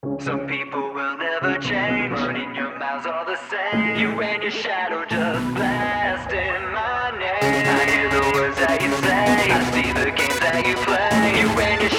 Some people will never change, but in your mouths all the same. You and your shadow just blasting my name. I hear the words that you say, I see the games that you play. You and your